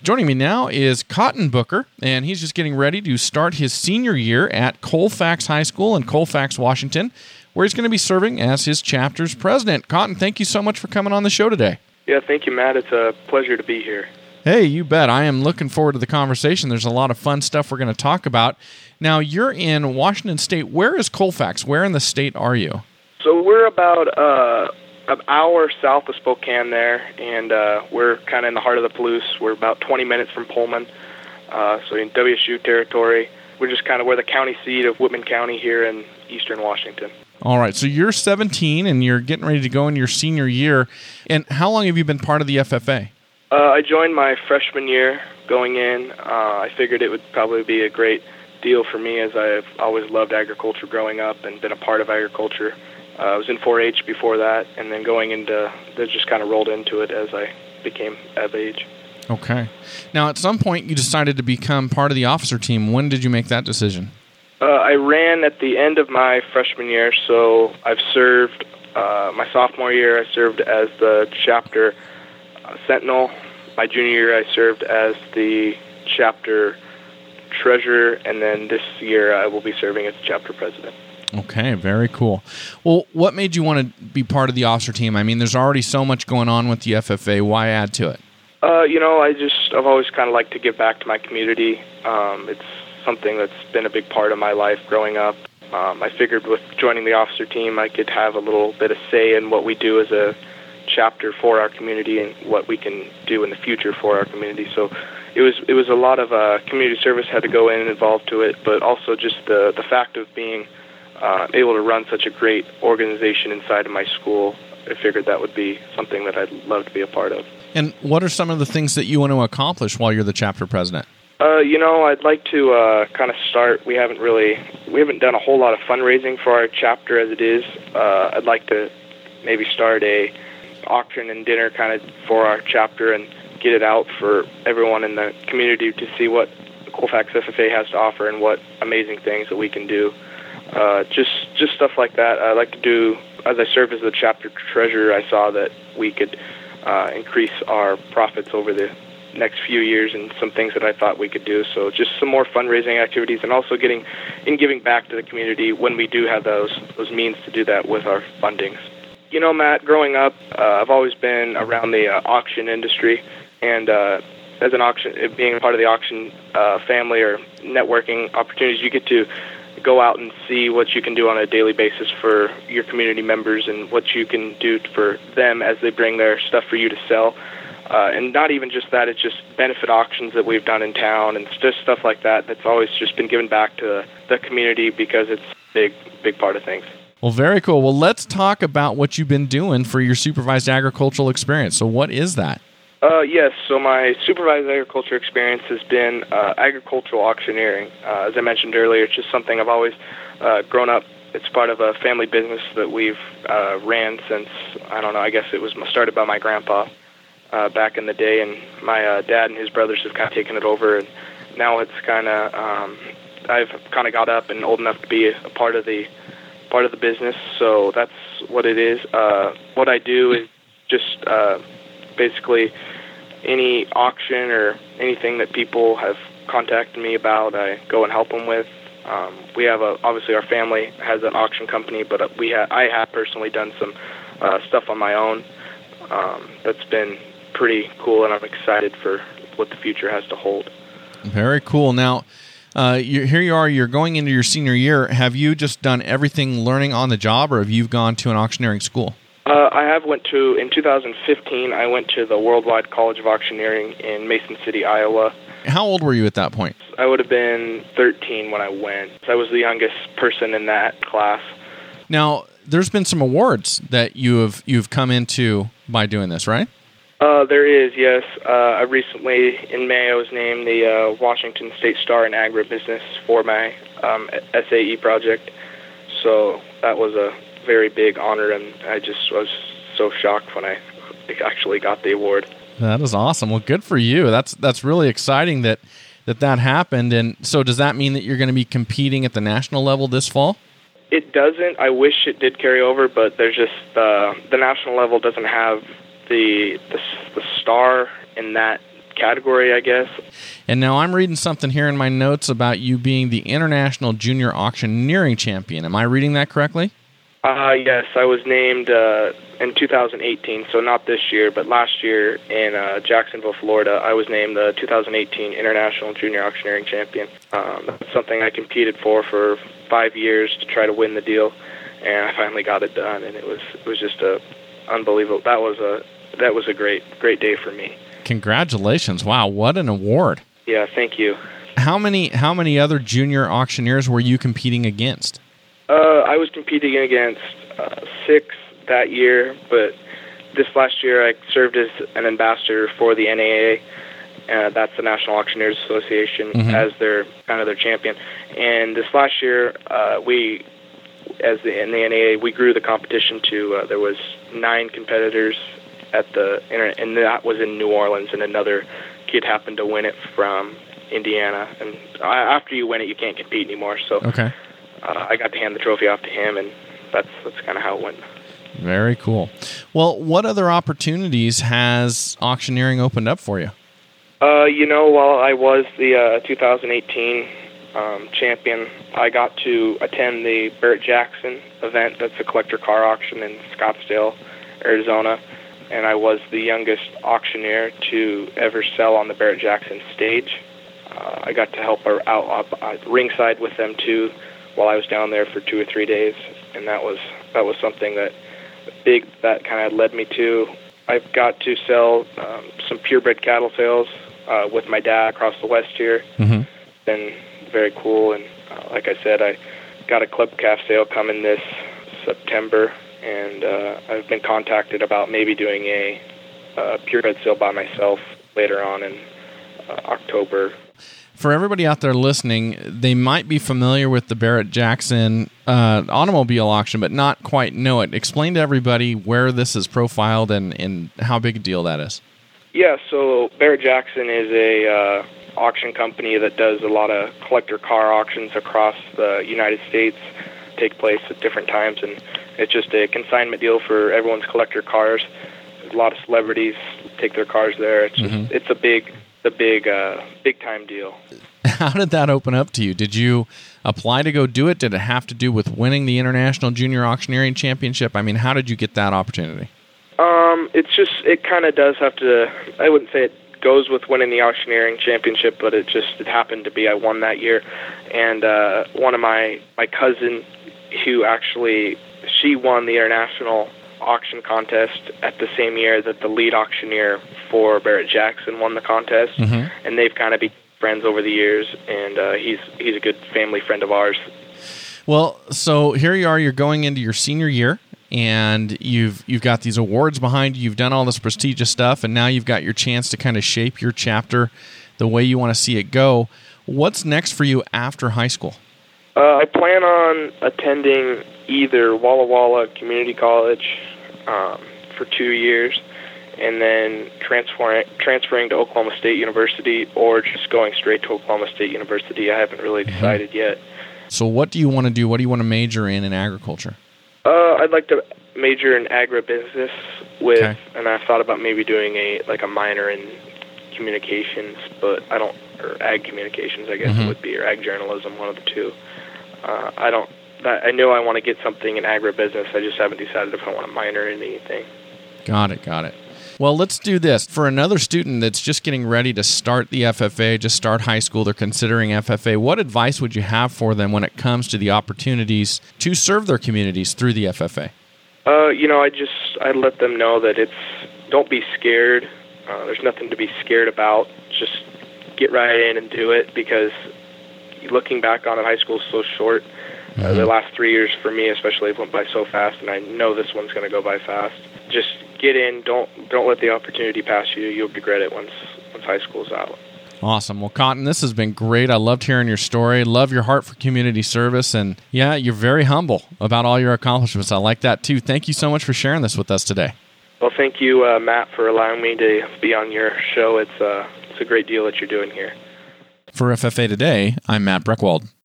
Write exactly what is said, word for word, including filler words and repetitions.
Joining me now is Cotton Booker, and he's just getting ready to start his senior year at Colfax High School in Colfax, Washington, where he's going to be serving as his chapter's president. Cotton, thank you so much for coming on the show today. Yeah, thank you, Matt. It's a pleasure to be here. Hey, you bet. I am looking forward to the conversation. There's a lot of fun stuff we're going to talk about. Now, you're in Washington State. Where is Colfax? Where in the state are you? So we're about uh, an hour south of Spokane there, and uh, we're kind of in the heart of the Palouse. We're about twenty minutes from Pullman, uh, so in W S U territory. We're just kind of where the county seat of Whitman County here in eastern Washington. All right, so you're seventeen, and you're getting ready to go into your senior year. And how long have you been part of the F F A? Uh, I joined my freshman year going in. Uh, I figured it would probably be a great deal for me, as I've always loved agriculture growing up and been a part of agriculture. Uh, I was in four H before that, and then going into, that just kind of rolled into it as I became of age. Okay. Now, at some point, you decided to become part of the officer team. When did you make that decision? Uh, I ran at the end of my freshman year, so I've served, uh, my sophomore year, I served as the chapter uh, sentinel. My junior year, I served as the chapter treasurer, and then this year, I will be serving as the chapter president. Okay, very cool. Well, what made you want to be part of the officer team? I mean, there's already so much going on with the F F A. Why add to it? Uh, you know, I just, I've always kind of liked to give back to my community. Um, it's something that's been a big part of my life growing up. Um, I figured with joining the officer team, I could have a little bit of say in what we do as a chapter for our community and what we can do in the future for our community. So it was it was a lot of uh, community service had to go in and involved to it, but also just the, the fact of being uh, able to run such a great organization inside of my school. I figured that would be something that I'd love to be a part of. And what are some of the things that you want to accomplish while you're the chapter president? Uh, you know, I'd like to uh, kind of start. We haven't really, we haven't done a whole lot of fundraising for our chapter as it is. Uh, I'd like to maybe start a auction and dinner kind of for our chapter and get it out for everyone in the community to see what Colfax F F A has to offer and what amazing things that we can do. Uh, just, just stuff like that. I'd like to do. As I served as the chapter treasurer, I saw that we could uh, increase our profits over the next few years and some things that I thought we could do. So just some more fundraising activities and also getting in giving back to the community when we do have those those means to do that with our fundings. You know, Matt, growing up, uh, I've always been around the uh, auction industry, and uh, as an auction, being a part of the auction uh, family or networking opportunities, you get to go out and see what you can do on a daily basis for your community members and what you can do for them as they bring their stuff for you to sell. Uh, and not even just that, it's just benefit auctions that we've done in town and just stuff like that that's always just been given back to the community because it's a big, big part of things. Well, very cool. Well, let's talk about what you've been doing for your supervised agricultural experience. So what is that? Uh, yes, so my supervised agriculture experience has been uh, agricultural auctioneering. Uh, as I mentioned earlier, it's just something I've always uh, grown up. It's part of a family business that we've uh, ran since, I don't know, I guess it was started by my grandpa uh, back in the day, and my uh, dad and his brothers have kind of taken it over, and now it's kind of, um, I've kind of got up and old enough to be a part of the part of the business, so that's what it is. Uh, what I do is just uh, basically any auction or anything that people have contacted me about, I go and help them with. Um, we have a, obviously our family has an auction company, but we ha- I have personally done some uh, stuff on my own. Um, that's been pretty cool, and I'm excited for what the future has to hold. Very cool. Now, uh, you're, here you are, you're going into your senior year. Have you just done everything learning on the job, or have you gone to an auctioneering school? Uh, I have went to, in two thousand fifteen, I went to the Worldwide College of Auctioneering in Mason City, Iowa. How old were you at that point? I would have been thirteen when I went. I was the youngest person in that class. Now, there's been some awards that you have you've come into by doing this, right? Uh, there is, yes. Uh, I recently, in May, I was named the uh, Washington State Star in Agribusiness for my um, S A E project. So that was a very big honor, and I just was so shocked when I actually got the award. That is awesome. Well, good for you. That's that's really exciting that that, that happened. And so does that mean that you're going to be competing at the national level this fall? It doesn't. I wish it did carry over, but there's just uh, the national level doesn't have the, the the star in that category, I guess. And now I'm reading something here in my notes about you being the International Junior Auctioneering Champion. Am I reading that correctly? Uh, yes, I was named uh, in two thousand eighteen, so not this year, but last year in uh, Jacksonville, Florida, I was named the two thousand eighteen International Junior Auctioneering Champion. Um, that's something I competed for for five years to try to win the deal, and I finally got it done, and it was it was just a unbelievable. That was a that was a great great day for me. Congratulations! Wow, what an award! Yeah, thank you. How many how many other junior auctioneers were you competing against? Uh, I was competing against uh, six that year, but this last year I served as an ambassador for the N A A. Uh, that's the National Auctioneers Association, mm-hmm. as their kind of their champion. And this last year, uh, we, as the in the N A A, we grew the competition to uh, there was nine competitors at the and that was in New Orleans, and another kid happened to win it from Indiana. And after you win it, you can't compete anymore. So. Okay. Uh, I got to hand the trophy off to him, and that's that's kind of how it went. Very cool. Well, what other opportunities has auctioneering opened up for you? Uh, you know, while I was the uh, two thousand eighteen um, champion, I got to attend the Barrett-Jackson event. That's a collector car auction in Scottsdale, Arizona, and I was the youngest auctioneer to ever sell on the Barrett-Jackson stage. Uh, I got to help her out uh, ringside with them, too, while I was down there for two or three days, and that was that was something that big that kind of led me to. I've got to sell um, some purebred cattle sales uh, with my dad across the West here. Mm-hmm. Been very cool, and uh, like I said, I got a club calf sale coming this September, and uh, I've been contacted about maybe doing a uh, purebred sale by myself later on in uh, October. For everybody out there listening, they might be familiar with the Barrett-Jackson uh, automobile auction, but not quite know it. Explain to everybody where this is profiled and, and how big a deal that is. Yeah, so Barrett-Jackson is a uh, auction company that does a lot of collector car auctions across the United States, take place at different times, and it's just a consignment deal for everyone's collector cars. A lot of celebrities take their cars there. It's just, mm-hmm. it's a big... the big, uh, big-time deal. How did that open up to you? Did you apply to go do it? Did it have to do with winning the International Junior Auctioneering Championship? I mean, how did you get that opportunity? Um, it's just, it kind of does have to, I wouldn't say it goes with winning the Auctioneering Championship, but it just, it happened to be, I won that year. And uh, one of my, my cousin, who actually, she won the International auction contest at the same year that the lead auctioneer for Barrett-Jackson won the contest, mm-hmm. and they've kind of been friends over the years, and uh, he's he's a good family friend of ours. Well, so here you are, you're going into your senior year, and you've you've got these awards behind you, you've done all this prestigious stuff, and now you've got your chance to kind of shape your chapter the way you want to see it go. What's next for you after high school? Uh, I plan on attending either Walla Walla Community College um, for two years, and then transferring transferring to Oklahoma State University, or just going straight to Oklahoma State University. I haven't really decided mm-hmm. yet. So what do you want to do? What do you want to major in in agriculture? Uh, I'd like to major in agribusiness with, okay. and I've thought about maybe doing a like a minor in communications, but I don't, or ag communications, I guess mm-hmm. it would be, or ag journalism, one of the two. Uh, I don't. I know I want to get something in agribusiness. I just haven't decided if I want to minor in anything. Got it, got it. Well, let's do this. For another student that's just getting ready to start the F F A, just start high school, they're considering F F A, what advice would you have for them when it comes to the opportunities to serve their communities through the F F A? Uh, you know, I just, I let them know that it's, don't be scared. Uh, there's nothing to be scared about. Just get right in and do it, because looking back on it, high school is so short. Mm-hmm. Uh, the last three years for me especially went by so fast, and I know this one's going to go by fast. Just get in. Don't don't let the opportunity pass you. You'll regret it once once high school's out. Awesome. Well, Cotton, this has been great. I loved hearing your story. Love your heart for community service. And, yeah, you're very humble about all your accomplishments. I like that, too. Thank you so much for sharing this with us today. Well, thank you, uh, Matt, for allowing me to be on your show. It's, uh, it's a great deal that you're doing here. For F F A Today, I'm Matt Breckwald.